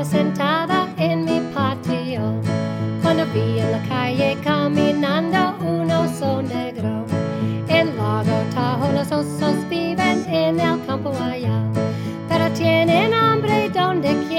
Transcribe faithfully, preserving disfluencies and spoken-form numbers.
estaba sentada en mi patio cuando vi en la calle caminando un oso negro. El lago Tahoe, los osos viven en el campo allá, pero tienen hambre donde quiera.